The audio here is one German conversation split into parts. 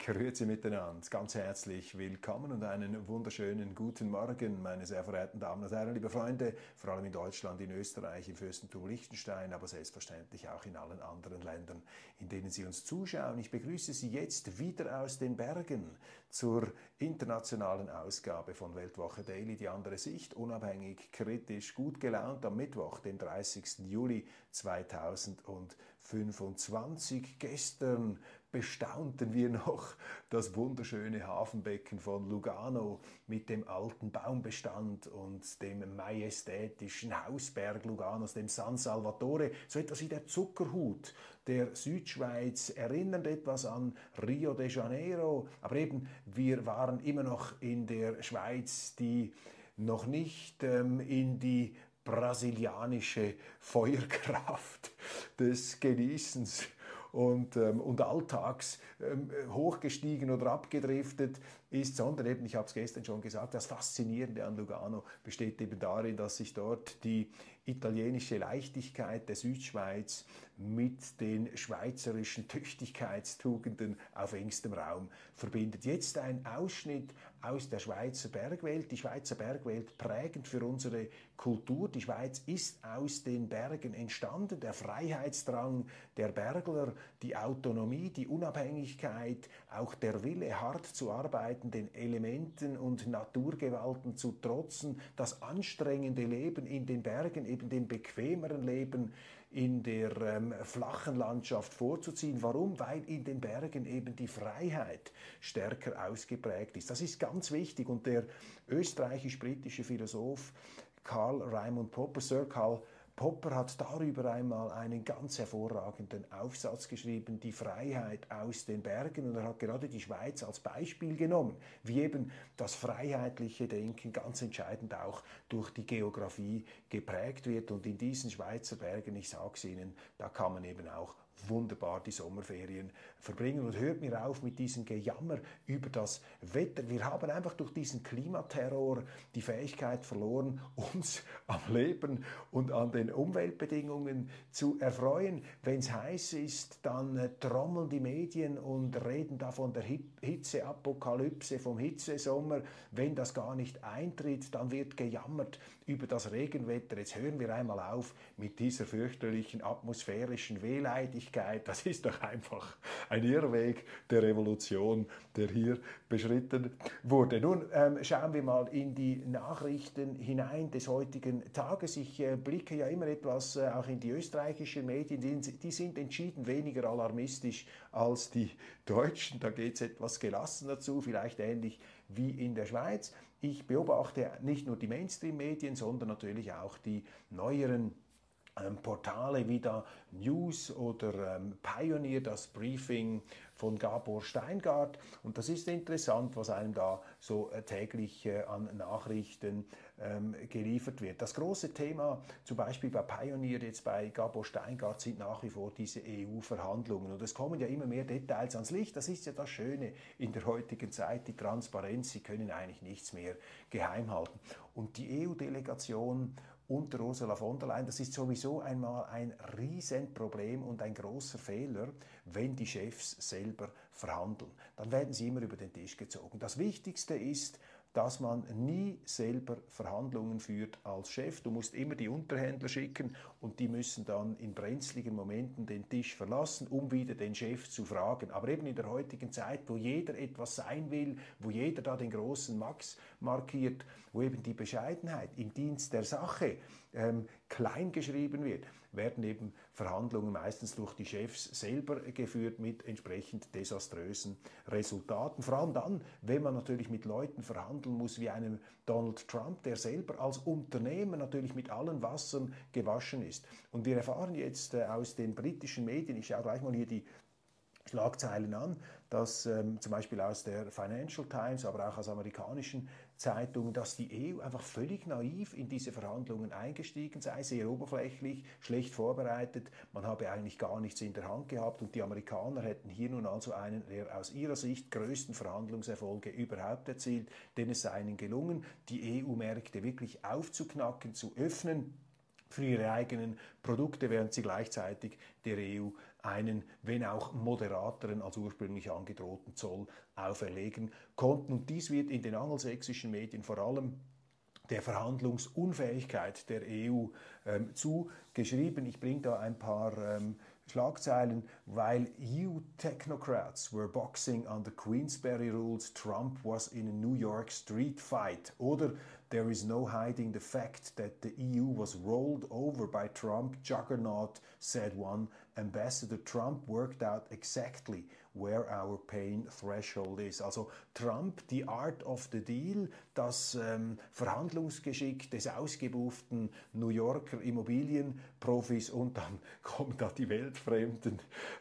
Grüezi miteinander, ganz herzlich willkommen und einen wunderschönen guten Morgen, meine sehr verehrten Damen und Herren, liebe Freunde, vor allem in Deutschland, in Österreich, im Fürstentum Liechtenstein, aber selbstverständlich auch in allen anderen Ländern, in denen Sie uns zuschauen. Ich begrüße Sie jetzt wieder aus den Bergen zur internationalen Ausgabe von Weltwoche Daily, die andere Sicht, unabhängig, kritisch, gut gelaunt am Mittwoch, dem 30. Juli 2025. Gestern bestaunten wir noch das wunderschöne Hafenbecken von Lugano mit dem alten Baumbestand und dem majestätischen Hausberg Luganos, dem San Salvatore, so etwas wie der Zuckerhut der Südschweiz, erinnernd etwas an Rio de Janeiro, aber eben, wir waren immer noch in der Schweiz, die noch nicht in die brasilianische Feuerkraft des Genießens und Alltags hochgestiegen oder abgedriftet ist, sondern eben, ich habe es gestern schon gesagt, das Faszinierende an Lugano besteht eben darin, dass sich dort die italienische Leichtigkeit der Südschweiz mit den schweizerischen Tüchtigkeitstugenden auf engstem Raum verbindet. Jetzt ein Ausschnitt aus der Schweizer Bergwelt. Die Schweizer Bergwelt prägend für unsere Kultur. Die Schweiz ist aus den Bergen entstanden. Der Freiheitsdrang der Bergler, die Autonomie, die Unabhängigkeit, auch der Wille, hart zu arbeiten, den Elementen und Naturgewalten zu trotzen, das anstrengende Leben in den Bergen, eben dem bequemeren Leben in der flachen Landschaft vorzuziehen. Warum? Weil in den Bergen eben die Freiheit stärker ausgeprägt ist. Das ist ganz wichtig und der österreichisch-britische Philosoph Karl Raimund Popper, Sir Karl Popper hat darüber einmal einen ganz hervorragenden Aufsatz geschrieben, die Freiheit aus den Bergen, und er hat gerade die Schweiz als Beispiel genommen, wie eben das freiheitliche Denken ganz entscheidend auch durch die Geografie geprägt wird, und in diesen Schweizer Bergen, ich sage es Ihnen, da kann man eben auch wunderbar die Sommerferien verbringen. Und hört mir auf mit diesem Gejammer über das Wetter. Wir haben einfach durch diesen Klimaterror die Fähigkeit verloren, uns am Leben und an den Umweltbedingungen zu erfreuen. Wenn es heiß ist, dann trommeln die Medien und reden da von der Hitzeapokalypse, vom Hitzesommer. Wenn das gar nicht eintritt, dann wird gejammert über das Regenwetter. Jetzt hören wir einmal auf mit dieser fürchterlichen atmosphärischen Wehleidigkeit. Das ist doch einfach ein Irrweg der Revolution, der hier beschritten wurde. Nun schauen wir mal in die Nachrichten hinein des heutigen Tages. Ich blicke ja immer etwas auch in die österreichischen Medien. Die sind entschieden weniger alarmistisch als die deutschen. Da geht es etwas gelassener zu, vielleicht ähnlich wie in der Schweiz. Ich beobachte nicht nur die Mainstream-Medien, sondern natürlich auch die neueren Portale wie da News oder Pioneer, das Briefing von Gabor Steingart. Und das ist interessant, was einem da so täglich an Nachrichten geliefert wird. Das große Thema zum Beispiel bei Pioneer, jetzt bei Gabor Steingart, sind nach wie vor diese EU-Verhandlungen. Und es kommen ja immer mehr Details ans Licht. Das ist ja das Schöne in der heutigen Zeit, die Transparenz. Sie können eigentlich nichts mehr geheim halten. Und die EU-Delegation unter Ursula von der Leyen, das ist sowieso einmal ein Riesenproblem und ein großer Fehler, wenn die Chefs selber verhandeln. Dann werden sie immer über den Tisch gezogen. Das Wichtigste ist, dass man nie selber Verhandlungen führt als Chef. Du musst immer die Unterhändler schicken und die müssen dann in brenzligen Momenten den Tisch verlassen, um wieder den Chef zu fragen. Aber eben in der heutigen Zeit, wo jeder etwas sein will, wo jeder da den großen Max markiert, wo eben die Bescheidenheit im Dienst der Sache klein geschrieben wird, werden eben Verhandlungen meistens durch die Chefs selber geführt mit entsprechend desaströsen Resultaten. Vor allem dann, wenn man natürlich mit Leuten verhandeln muss wie einem Donald Trump, der selber als Unternehmer natürlich mit allen Wassern gewaschen ist. Und wir erfahren jetzt aus den britischen Medien, ich schaue gleich mal hier die Schlagzeilen an, dass zum Beispiel aus der Financial Times, aber auch aus amerikanischen Zeitungen, dass die EU einfach völlig naiv in diese Verhandlungen eingestiegen sei, sehr oberflächlich, schlecht vorbereitet, man habe eigentlich gar nichts in der Hand gehabt, und die Amerikaner hätten hier nun also einen der aus ihrer Sicht größten Verhandlungserfolge überhaupt erzielt, denn es sei ihnen gelungen, die EU-Märkte wirklich aufzuknacken, zu öffnen, für ihre eigenen Produkte, während sie gleichzeitig der EU einen, wenn auch moderateren als ursprünglich angedrohten Zoll auferlegen konnten. Und dies wird in den angelsächsischen Medien vor allem der Verhandlungsunfähigkeit der EU zugeschrieben. Ich bringe da ein paar Schlagzeilen, weil EU technocrats were boxing under Queensberry rules, Trump was in a New York street fight. Oder there is no hiding the fact that the EU was rolled over by Trump juggernaut, said one ambassador. Trump worked out exactly where our pain threshold is. Also Trump, die Art of the Deal, das Verhandlungsgeschick des ausgebufften New Yorker Immobilienprofis, und dann kommen da die weltfremden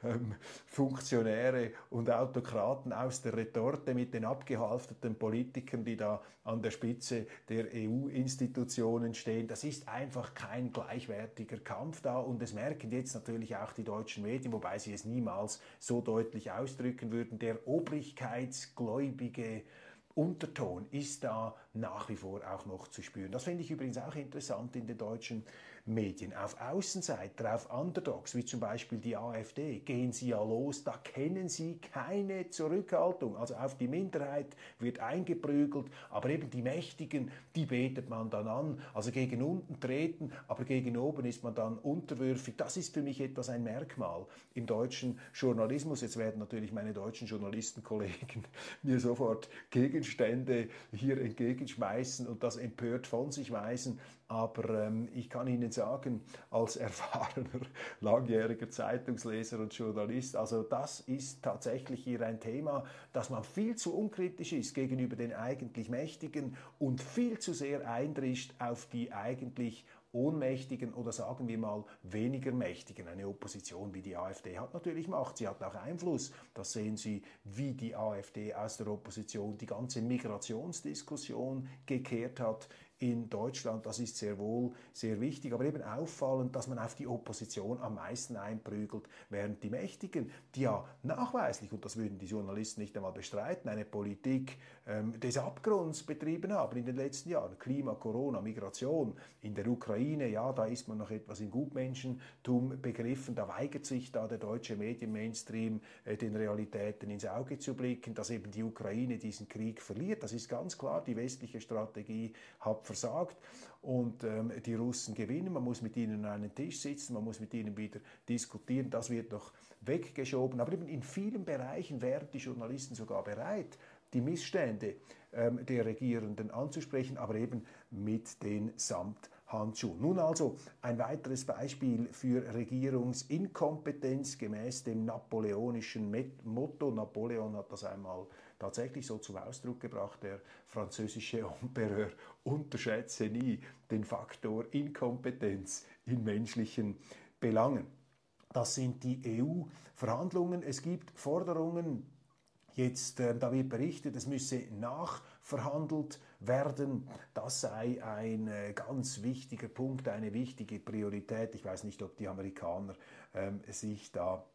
Funktionäre und Autokraten aus der Retorte mit den abgehalfterten Politikern, die da an der Spitze der EU-Institutionen stehen. Das ist einfach kein gleichwertiger Kampf da, und es merken jetzt natürlich auch die deutschen Medien, wobei sie es niemals so deutlich ausdrücken würden. Der obrigkeitsgläubige Unterton ist da nach wie vor auch noch zu spüren. Das finde ich übrigens auch interessant in den deutschen Medien. Auf Außenseiter, auf Underdogs, wie zum Beispiel die AfD, gehen sie ja los, da kennen sie keine Zurückhaltung. Also auf die Minderheit wird eingeprügelt, aber eben die Mächtigen, die betet man dann an. Also gegen unten treten, aber gegen oben ist man dann unterwürfig. Das ist für mich etwas ein Merkmal im deutschen Journalismus. Jetzt werden natürlich meine deutschen Journalistenkollegen mir sofort Gegenstände hier entgegenschmeißen und das empört von sich weisen. Aber ich kann Ihnen sagen, als erfahrener, langjähriger Zeitungsleser und Journalist, also das ist tatsächlich hier ein Thema, dass man viel zu unkritisch ist gegenüber den eigentlich Mächtigen und viel zu sehr eindrischt auf die eigentlich Ohnmächtigen oder sagen wir mal weniger Mächtigen. Eine Opposition wie die AfD hat natürlich Macht, sie hat auch Einfluss. Das sehen Sie, wie die AfD aus der Opposition die ganze Migrationsdiskussion gekehrt hat in Deutschland. Das ist sehr wohl sehr wichtig, aber eben auffallend, dass man auf die Opposition am meisten einprügelt, während die Mächtigen, die ja nachweislich, und das würden die Journalisten nicht einmal bestreiten, eine Politik des Abgrunds betrieben haben in den letzten Jahren. Klima, Corona, Migration, in der Ukraine, ja, da ist man noch etwas im Gutmenschentum begriffen, da weigert sich da der deutsche Medienmainstream, den Realitäten ins Auge zu blicken, dass eben die Ukraine diesen Krieg verliert. Das ist ganz klar, die westliche Strategie hat versagt und die Russen gewinnen. Man muss mit ihnen an einen Tisch sitzen, man muss mit ihnen wieder diskutieren. Das wird noch weggeschoben. Aber eben in vielen Bereichen wären die Journalisten sogar bereit, die Missstände der Regierenden anzusprechen, aber eben mit den Samthandschuhen. Nun also ein weiteres Beispiel für Regierungsinkompetenz gemäß dem napoleonischen Motto. Napoleon hat das einmal tatsächlich so zum Ausdruck gebracht, der französische Empereur: unterschätze nie den Faktor Inkompetenz in menschlichen Belangen. Das sind die EU-Verhandlungen. Es gibt Forderungen. Jetzt, da wird berichtet, es müsse nachverhandelt werden. Das sei ein ganz wichtiger Punkt, eine wichtige Priorität. Ich weiß nicht, ob die Amerikaner sich da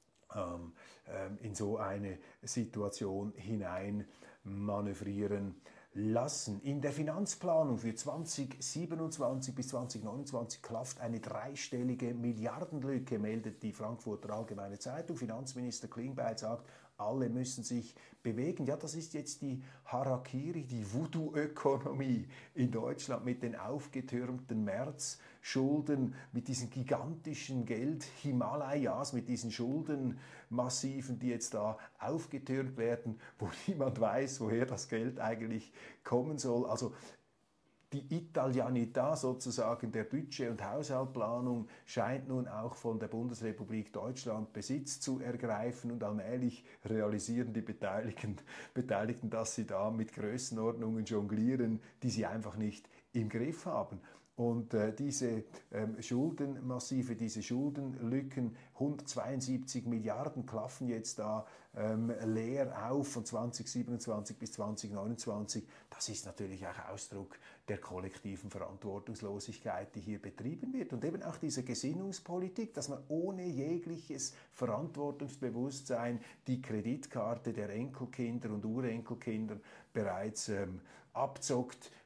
in so eine Situation hinein manövrieren lassen. In der Finanzplanung für 2027 bis 2029 klafft eine dreistellige Milliardenlücke, meldet die Frankfurter Allgemeine Zeitung. Finanzminister Klingbeil sagt, alle müssen sich bewegen. Ja, das ist jetzt die Harakiri, die Voodoo-Ökonomie in Deutschland mit den aufgetürmten Märzschulden, mit diesen gigantischen Geld-Himalayas, mit diesen Schuldenmassiven, die jetzt da aufgetürmt werden, wo niemand weiß, woher das Geld eigentlich kommen soll. Also die Italianità sozusagen der Budget- und Haushaltsplanung scheint nun auch von der Bundesrepublik Deutschland Besitz zu ergreifen, und allmählich realisieren die Beteiligten, dass sie da mit Größenordnungen jonglieren, die sie einfach nicht im Griff haben. Und diese Schuldenmassive, diese Schuldenlücken, 172 Milliarden klaffen jetzt da leer auf von 2027 bis 2029. Das ist natürlich auch Ausdruck der kollektiven Verantwortungslosigkeit, die hier betrieben wird. Und eben auch diese Gesinnungspolitik, dass man ohne jegliches Verantwortungsbewusstsein die Kreditkarte der Enkelkinder und Urenkelkinder bereits abzockt,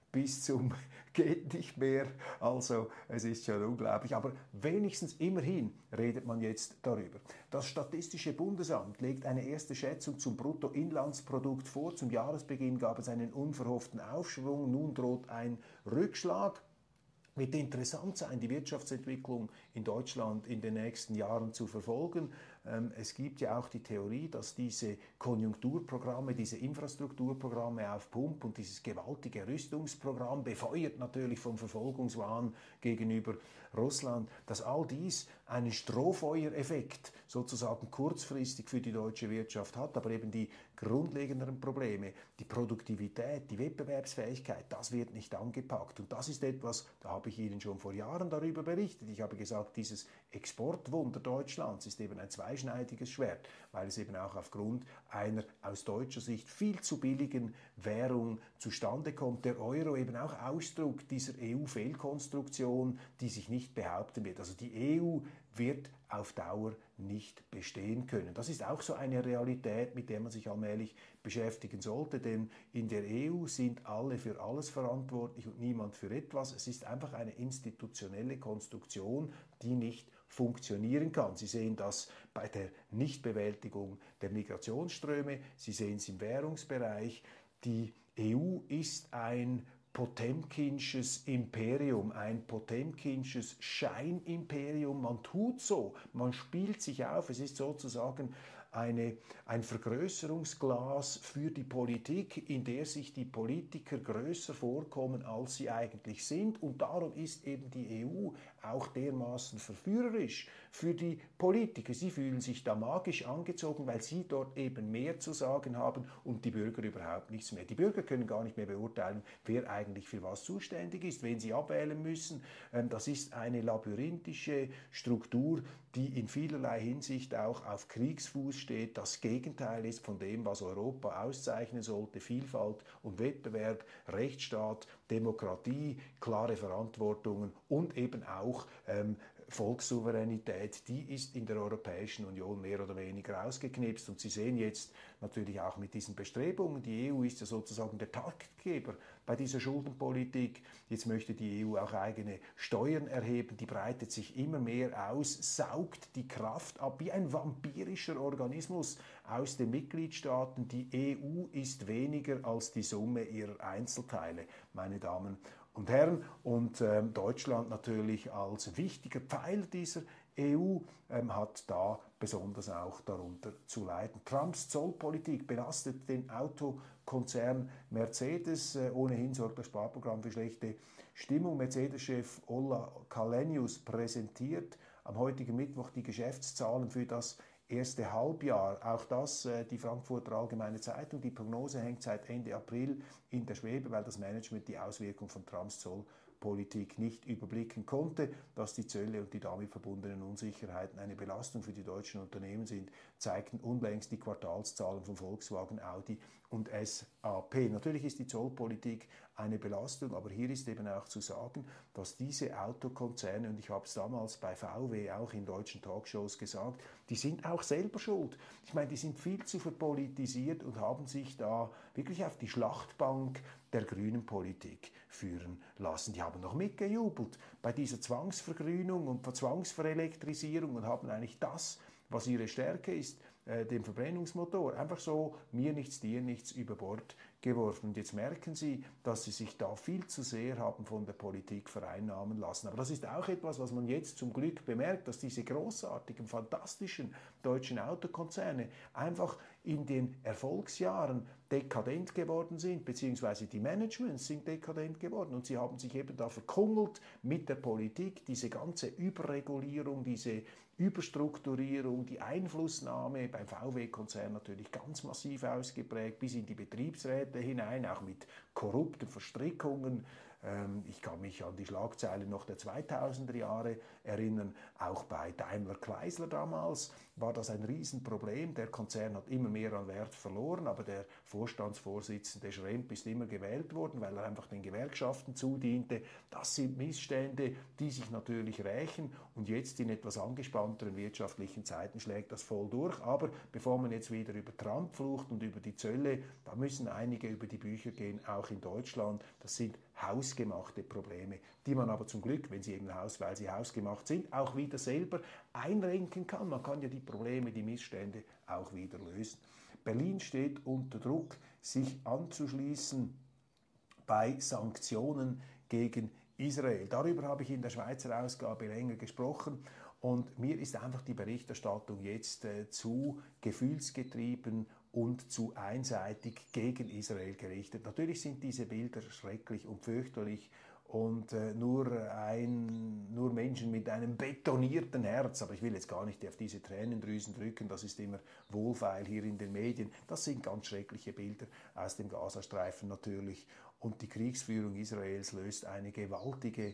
bis zum geht nicht mehr. Also es ist schon unglaublich. Aber wenigstens immerhin redet man jetzt darüber. Das Statistische Bundesamt legt eine erste Schätzung zum Bruttoinlandsprodukt vor. Zum Jahresbeginn gab es einen unverhofften Aufschwung. Nun droht ein Rückschlag. Wird interessant sein, die Wirtschaftsentwicklung in Deutschland in den nächsten Jahren zu verfolgen. Es gibt ja auch die Theorie, dass diese Konjunkturprogramme, diese Infrastrukturprogramme auf Pump und dieses gewaltige Rüstungsprogramm, befeuert natürlich vom Verfolgungswahn gegenüber Russland, dass all dies einen Strohfeuereffekt sozusagen kurzfristig für die deutsche Wirtschaft hat, aber eben die grundlegenderen Probleme, die Produktivität, die Wettbewerbsfähigkeit, das wird nicht angepackt. Und das ist etwas, da habe ich Ihnen schon vor Jahren darüber berichtet. Ich habe gesagt, dieses Exportwunder Deutschlands ist eben ein zweischneidiges Schwert, weil es eben auch aufgrund einer aus deutscher Sicht viel zu billigen Währung zustande kommt. Der Euro eben auch Ausdruck dieser EU-Fehlkonstruktion, die sich nicht behaupten wird. Also die EU wird auf Dauer nicht bestehen können. Das ist auch so eine Realität, mit der man sich allmählich beschäftigen sollte, denn in der EU sind alle für alles verantwortlich und niemand für etwas. Es ist einfach eine institutionelle Konstruktion, die nicht funktionieren kann. Sie sehen das bei der Nichtbewältigung der Migrationsströme, Sie sehen es im Währungsbereich. Die EU ist ein Potemkinsches Imperium, ein Potemkinsches Scheinimperium. Man tut so, man spielt sich auf, es ist sozusagen ein Vergrößerungsglas für die Politik, in der sich die Politiker größer vorkommen, als sie eigentlich sind. Und darum ist eben die EU auch dermaßen verführerisch für die Politiker. Sie fühlen sich da magisch angezogen, weil sie dort eben mehr zu sagen haben und die Bürger überhaupt nichts mehr. Die Bürger können gar nicht mehr beurteilen, wer eigentlich für was zuständig ist, wen sie abwählen müssen. Das ist eine labyrinthische Struktur, die in vielerlei Hinsicht auch auf Kriegsfuß steht, das Gegenteil ist von dem, was Europa auszeichnen sollte: Vielfalt und Wettbewerb, Rechtsstaat, Demokratie, klare Verantwortungen und eben auch Volkssouveränität, die ist in der Europäischen Union mehr oder weniger ausgeknipst. Und Sie sehen jetzt natürlich auch mit diesen Bestrebungen, die EU ist ja sozusagen der Taktgeber bei dieser Schuldenpolitik. Jetzt möchte die EU auch eigene Steuern erheben, die breitet sich immer mehr aus, saugt die Kraft ab wie ein vampirischer Organismus aus den Mitgliedstaaten. Die EU ist weniger als die Summe ihrer Einzelteile, meine Damen und Herren. Und Deutschland natürlich als wichtiger Pfeiler dieser EU hat da besonders auch darunter zu leiden. Trumps Zollpolitik belastet den Autokonzern Mercedes. Ohnehin sorgt das Sparprogramm für schlechte Stimmung. Mercedes-Chef Ola Källenius präsentiert am heutigen Mittwoch die Geschäftszahlen für das erste Halbjahr. Auch das, die Frankfurter Allgemeine Zeitung, die Prognose hängt seit Ende April in der Schwebe, weil das Management die Auswirkung von Trumps Zollpolitik nicht überblicken konnte. Dass die Zölle und die damit verbundenen Unsicherheiten eine Belastung für die deutschen Unternehmen sind, zeigten unlängst die Quartalszahlen von Volkswagen, Audi und SAP. Natürlich ist die Zollpolitik eine Belastung, aber hier ist eben auch zu sagen, dass diese Autokonzerne, und ich habe es damals bei VW auch in deutschen Talkshows gesagt, die sind auch selber schuld. Ich meine, die sind viel zu verpolitisiert und haben sich da wirklich auf die Schlachtbank der grünen Politik führen lassen. Die haben noch mitgejubelt bei dieser Zwangsvergrünung und Zwangsverelektrisierung und haben eigentlich das, was ihre Stärke ist, dem Verbrennungsmotor, einfach so mir nichts, dir nichts über Bord geworfen. Und jetzt merken Sie, dass Sie sich da viel zu sehr haben von der Politik vereinnahmen lassen. Aber das ist auch etwas, was man jetzt zum Glück bemerkt, dass diese großartigen, fantastischen deutschen Autokonzerne einfach in den Erfolgsjahren dekadent geworden sind, beziehungsweise die Managements sind dekadent geworden und sie haben sich eben da verkungelt mit der Politik, diese ganze Überregulierung, diese Überstrukturierung, die Einflussnahme beim VW-Konzern natürlich ganz massiv ausgeprägt, bis in die Betriebsräte hinein, auch mit korrupten Verstrickungen. Ich kann mich an die Schlagzeilen noch der 2000er Jahre erinnern. Auch bei Daimler Chrysler damals war das ein Riesenproblem. Der Konzern hat immer mehr an Wert verloren, aber der Vorstandsvorsitzende Schremp ist immer gewählt worden, weil er einfach den Gewerkschaften zudiente. Das sind Missstände, die sich natürlich rächen, und jetzt in etwas angespannteren wirtschaftlichen Zeiten schlägt das voll durch. Aber bevor man jetzt wieder über Trump flucht und über die Zölle, da müssen einige über die Bücher gehen, auch in Deutschland. Das sind hausgemachte Probleme, die man aber zum Glück, wenn sie eben weil sie hausgemacht sind, auch wieder selber einrenken kann. Man kann ja die Probleme, die Missstände auch wieder lösen. Berlin steht unter Druck, sich anzuschließen bei Sanktionen gegen Israel. Darüber habe ich in der Schweizer Ausgabe länger gesprochen und mir ist einfach die Berichterstattung jetzt zu gefühlsgetrieben und zu einseitig gegen Israel gerichtet. Natürlich sind diese Bilder schrecklich und fürchterlich und nur Menschen mit einem betonierten Herz, aber ich will jetzt gar nicht auf diese Tränendrüsen drücken, das ist immer wohlfeil hier in den Medien, das sind ganz schreckliche Bilder aus dem Gazastreifen natürlich und die Kriegsführung Israels löst eine gewaltige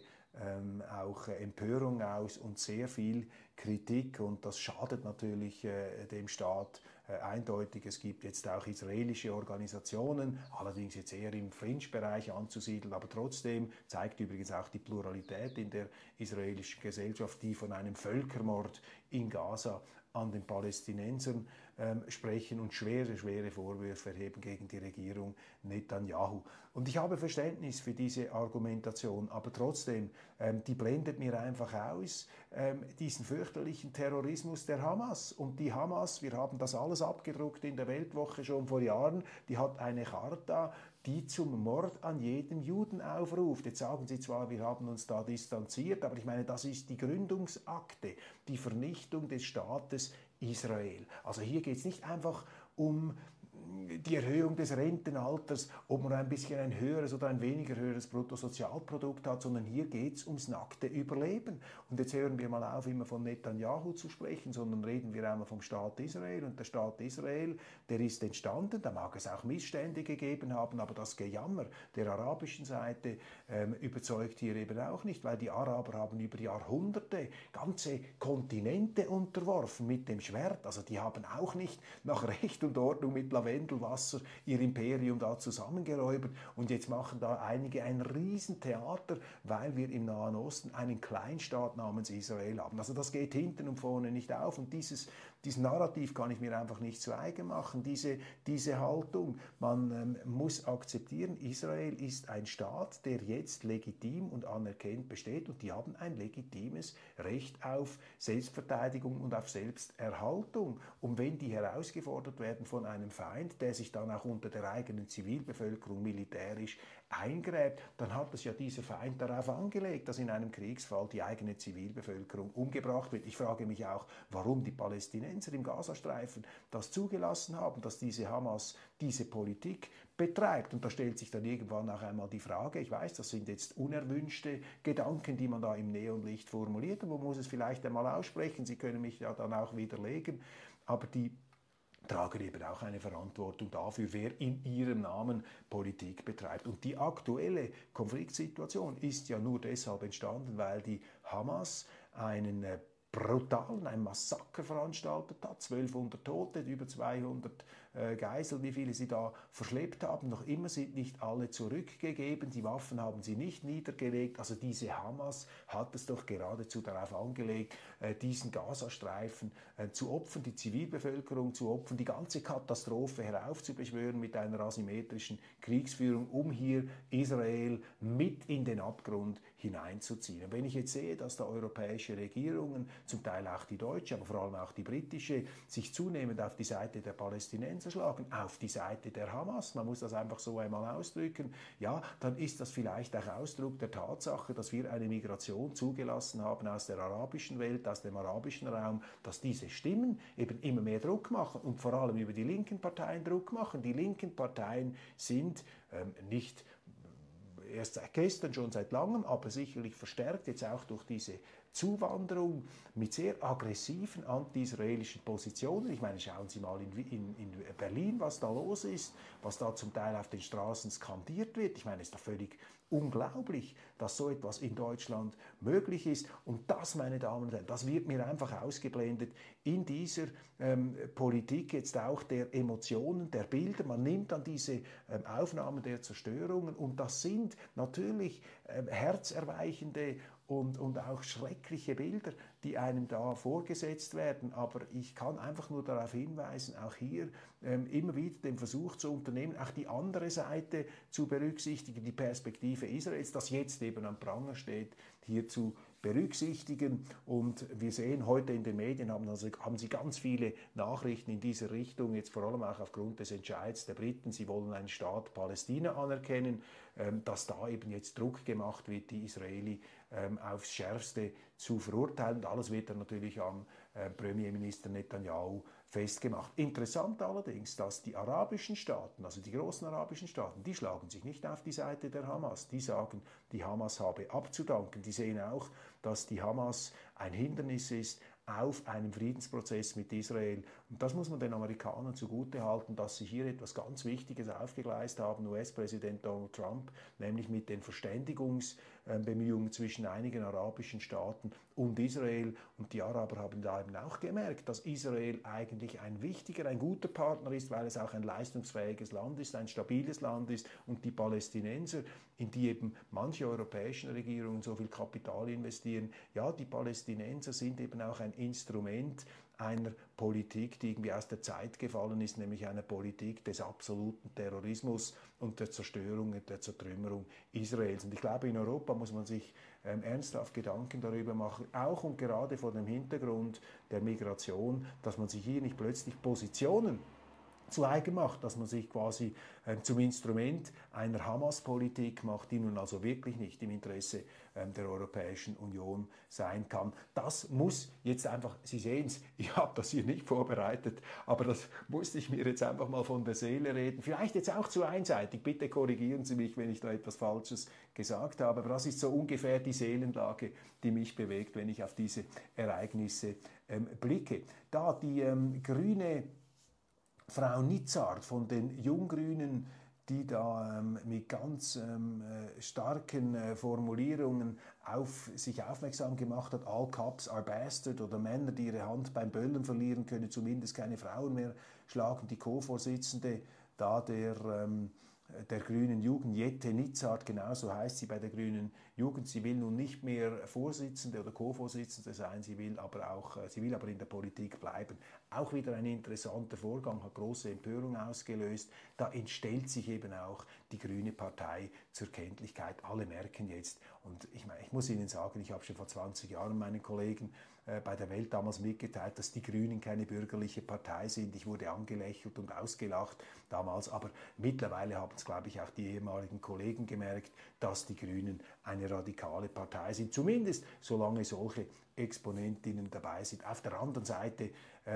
auch Empörung aus und sehr viel Kritik und das schadet natürlich dem Staat eindeutig. Es gibt jetzt auch israelische Organisationen, allerdings jetzt eher im Fringe-Bereich anzusiedeln, aber trotzdem zeigt übrigens auch die Pluralität in der israelischen Gesellschaft, die von einem Völkermord in Gaza an den Palästinensern sprechen und schwere Vorwürfe erheben gegen die Regierung Netanyahu. Und ich habe Verständnis für diese Argumentation, aber trotzdem, die blendet mir einfach aus, diesen fürchterlichen Terrorismus der Hamas. Und die Hamas, wir haben das alles abgedruckt in der Weltwoche schon vor Jahren, die hat eine Charta, die zum Mord an jedem Juden aufruft. Jetzt sagen Sie zwar, wir haben uns da distanziert, aber ich meine, das ist die Gründungsakte, die Vernichtung des Staates Israel. Also hier geht es nicht einfach um die Erhöhung des Rentenalters, ob man ein bisschen ein höheres oder ein weniger höheres Bruttosozialprodukt hat, sondern hier geht es ums nackte Überleben. Und jetzt hören wir mal auf, immer von Netanyahu zu sprechen, sondern reden wir einmal vom Staat Israel. Und der Staat Israel, der ist entstanden, da mag es auch Missstände gegeben haben, aber das Gejammer der arabischen Seite überzeugt hier eben auch nicht, weil die Araber haben über Jahrhunderte ganze Kontinente unterworfen mit dem Schwert. Also die haben auch nicht nach Recht und Ordnung mit Lavendelwasser ihr Imperium da zusammengeräubert und jetzt machen da einige ein Riesentheater, weil wir im Nahen Osten einen Kleinstaat namens Israel haben. Also das geht hinten und vorne nicht auf und diesen Narrativ kann ich mir einfach nicht zu eigen machen, diese Haltung. Man muss akzeptieren, Israel ist ein Staat, der jetzt legitim und anerkannt besteht und die haben ein legitimes Recht auf Selbstverteidigung und auf Selbsterhaltung. Und wenn die herausgefordert werden von einem Feind, der sich dann auch unter der eigenen Zivilbevölkerung militärisch eingräbt, dann hat es ja dieser Feind darauf angelegt, dass in einem Kriegsfall die eigene Zivilbevölkerung umgebracht wird. Ich frage mich auch, warum die Palästinenser im Gazastreifen das zugelassen haben, dass diese Hamas diese Politik betreibt. Und da stellt sich dann irgendwann auch einmal die Frage, ich weiß, das sind jetzt unerwünschte Gedanken, die man da im Neonlicht formuliert, und man muss es vielleicht einmal aussprechen, Sie können mich ja dann auch widerlegen, aber die tragen eben auch eine Verantwortung dafür, wer in ihrem Namen Politik betreibt. Und die aktuelle Konfliktsituation ist ja nur deshalb entstanden, weil die Hamas einen ein Massaker veranstaltet hat, 1200 Tote, über 200 Geiseln, wie viele sie da verschleppt haben. Noch immer sind nicht alle zurückgegeben, die Waffen haben sie nicht niedergelegt. Also diese Hamas hat es doch geradezu darauf angelegt, diesen Gazastreifen zu opfern, die Zivilbevölkerung zu opfern, die ganze Katastrophe heraufzubeschwören mit einer asymmetrischen Kriegsführung, um hier Israel mit in den Abgrund hineinzuziehen. Und wenn ich jetzt sehe, dass da europäische Regierungen, zum Teil auch die deutsche, aber vor allem auch die britische, sich zunehmend auf die Seite der Palästinenser schlagen, auf die Seite der Hamas, man muss das einfach so einmal ausdrücken, ja, dann ist das vielleicht auch Ausdruck der Tatsache, dass wir eine Migration zugelassen haben aus der arabischen Welt, aus dem arabischen Raum, dass diese Stimmen eben immer mehr Druck machen und vor allem über die linken Parteien Druck machen. Die linken Parteien sind nicht erst seit gestern, schon seit langem, aber sicherlich verstärkt jetzt auch durch diese Zuwanderung mit sehr aggressiven anti-israelischen Positionen. Ich meine, schauen Sie mal in Berlin, was da los ist, was da zum Teil auf den Straßen skandiert wird. Ich meine, es ist doch völlig unglaublich, dass so etwas in Deutschland möglich ist. Und das, meine Damen und Herren, das wird mir einfach ausgeblendet in dieser Politik jetzt auch der Emotionen, der Bilder. Man nimmt dann diese Aufnahmen der Zerstörungen und das sind natürlich herzerweichende und auch schreckliche Bilder, die einem da vorgesetzt werden. Aber ich kann einfach nur darauf hinweisen, auch hier immer wieder den Versuch zu unternehmen, auch die andere Seite zu berücksichtigen, die Perspektive Israels, das jetzt eben am Pranger steht, hier zu berücksichtigen. Und wir sehen heute in den Medien, haben sie ganz viele Nachrichten in dieser Richtung, jetzt vor allem auch aufgrund des Entscheids der Briten, sie wollen einen Staat Palästina anerkennen, dass da eben jetzt Druck gemacht wird, die Israeli aufs Schärfste zu verurteilen. Und alles wird dann natürlich am Premierminister Netanyahu festgemacht. Interessant allerdings, dass die arabischen Staaten, also die großen arabischen Staaten, die schlagen sich nicht auf die Seite der Hamas. Die sagen, die Hamas habe abzudanken. Die sehen auch, dass die Hamas ein Hindernis ist auf einem Friedensprozess mit Israel. Und das muss man den Amerikanern zugutehalten, dass sie hier etwas ganz Wichtiges aufgegleist haben, US-Präsident Donald Trump, nämlich mit den Verständigungsbemühungen zwischen einigen arabischen Staaten und Israel. Und die Araber haben da eben auch gemerkt, dass Israel eigentlich ein wichtiger, ein guter Partner ist, weil es auch ein leistungsfähiges Land ist, ein stabiles Land ist. Und die Palästinenser, in die eben manche europäischen Regierungen so viel Kapital investieren, ja, die Palästinenser sind eben auch ein Instrument einer Politik, die irgendwie aus der Zeit gefallen ist, nämlich einer Politik des absoluten Terrorismus und der Zerstörung und der Zertrümmerung Israels. Und ich glaube, in Europa muss man sich ernsthaft Gedanken darüber machen, auch und gerade vor dem Hintergrund der Migration, dass man sich hier nicht plötzlich Positionen zu eigen macht, dass man sich quasi zum Instrument einer Hamas-Politik macht, die nun also wirklich nicht im Interesse der Europäischen Union sein kann. Das muss jetzt einfach, Sie sehen es, ich habe das hier nicht vorbereitet, aber das musste ich mir jetzt einfach mal von der Seele reden. Vielleicht jetzt auch zu einseitig, bitte korrigieren Sie mich, wenn ich da etwas Falsches gesagt habe, aber das ist so ungefähr die Seelenlage, die mich bewegt, wenn ich auf diese Ereignisse blicke. Da die grüne Frau Nizzard von den Junggrünen, die da mit ganz starken Formulierungen auf sich aufmerksam gemacht hat, all cops are bastard, oder Männer, die ihre Hand beim Böllen verlieren, können zumindest keine Frauen mehr schlagen. Die Co-Vorsitzende da der Grünen Jugend, Jette Nizzard, genauso heißt sie bei der Grünen Jugend. Sie will nun nicht mehr Vorsitzende oder Co-Vorsitzende sein, sie will aber in der Politik bleiben. Auch wieder ein interessanter Vorgang, hat große Empörung ausgelöst. Da entstellt sich eben auch die Grüne Partei zur Kenntlichkeit. Alle merken jetzt, und ich muss Ihnen sagen, ich habe schon vor 20 Jahren meinen Kollegen bei der Welt damals mitgeteilt, dass die Grünen keine bürgerliche Partei sind. Ich wurde angelächelt und ausgelacht damals, aber mittlerweile haben es, glaube ich, auch die ehemaligen Kollegen gemerkt, dass die Grünen eine radikale Partei sind, zumindest solange solche Exponentinnen dabei sind. Auf der anderen Seite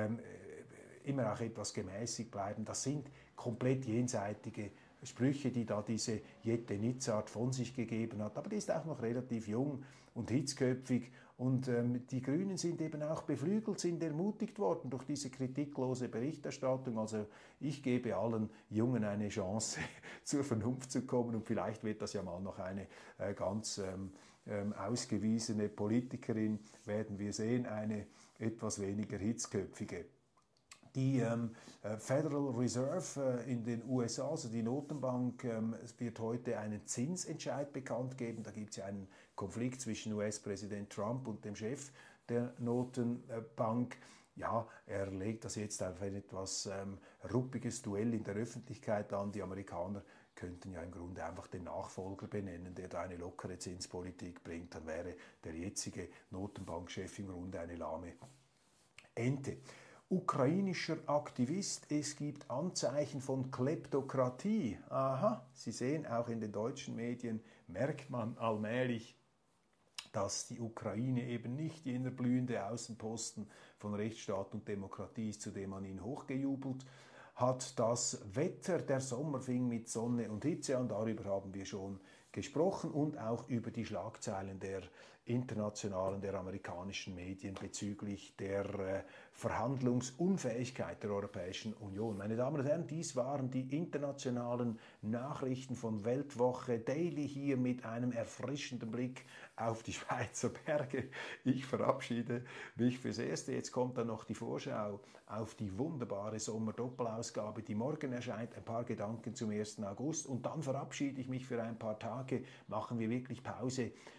immer auch etwas gemäßigt bleiben. Das sind komplett jenseitige Sprüche, die da diese Jette Nizzard von sich gegeben hat. Aber die ist auch noch relativ jung und hitzköpfig. Und die Grünen sind eben auch beflügelt, sind ermutigt worden durch diese kritiklose Berichterstattung. Also ich gebe allen Jungen eine Chance, zur Vernunft zu kommen. Und vielleicht wird das ja mal noch eine ganz ausgewiesene Politikerin, werden wir sehen, eine etwas weniger hitzköpfige. Die Federal Reserve in den USA, also die Notenbank, es wird heute einen Zinsentscheid bekannt geben. Da gibt es ja einen Konflikt zwischen US-Präsident Trump und dem Chef der Notenbank. Ja, er legt das jetzt auf ein etwas ruppiges Duell in der Öffentlichkeit an. Die Amerikaner könnten ja im Grunde einfach den Nachfolger benennen, der da eine lockere Zinspolitik bringt. Dann wäre der jetzige Notenbankchef im Grunde eine lahme Ente. Ukrainischer Aktivist, es gibt Anzeichen von Kleptokratie. Aha, Sie sehen, auch in den deutschen Medien merkt man allmählich, dass die Ukraine eben nicht jener blühende Außenposten von Rechtsstaat und Demokratie ist, zu dem man ihn hochgejubelt hat. Das Wetter, der Sommer fing mit Sonne und Hitze an, darüber haben wir schon gesprochen, und auch über die Schlagzeilen der internationalen, der amerikanischen Medien bezüglich der Verhandlungsunfähigkeit der Europäischen Union. Meine Damen und Herren, dies waren die internationalen Nachrichten von Weltwoche Daily, hier mit einem erfrischenden Blick auf die Schweizer Berge. Ich verabschiede mich fürs Erste. Jetzt kommt dann noch die Vorschau auf die wunderbare Sommerdoppelausgabe, die morgen erscheint. Ein paar Gedanken zum 1. August. Und dann verabschiede ich mich für ein paar Tage. Machen wir wirklich Pause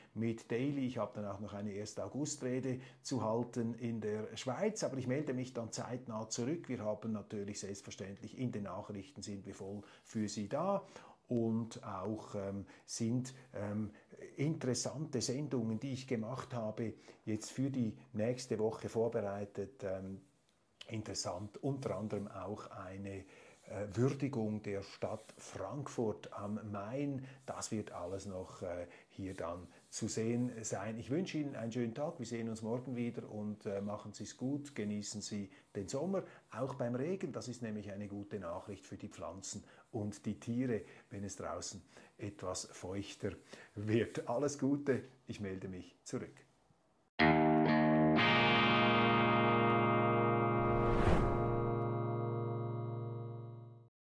mit Daily. Ich habe dann auch noch eine 1. August-Rede zu halten in der Schweiz, aber ich melde mich dann zeitnah zurück. Wir haben natürlich selbstverständlich in den Nachrichten sind wir voll für Sie da. Und auch sind interessante Sendungen, die ich gemacht habe, jetzt für die nächste Woche vorbereitet. Interessant, unter anderem auch eine Würdigung der Stadt Frankfurt am Main. Das wird alles noch hier dann zu sehen sein. Ich wünsche Ihnen einen schönen Tag. Wir sehen uns morgen wieder und machen Sie es gut. Genießen Sie den Sommer, auch beim Regen. Das ist nämlich eine gute Nachricht für die Pflanzen und die Tiere, wenn es draußen etwas feuchter wird. Alles Gute. Ich melde mich zurück.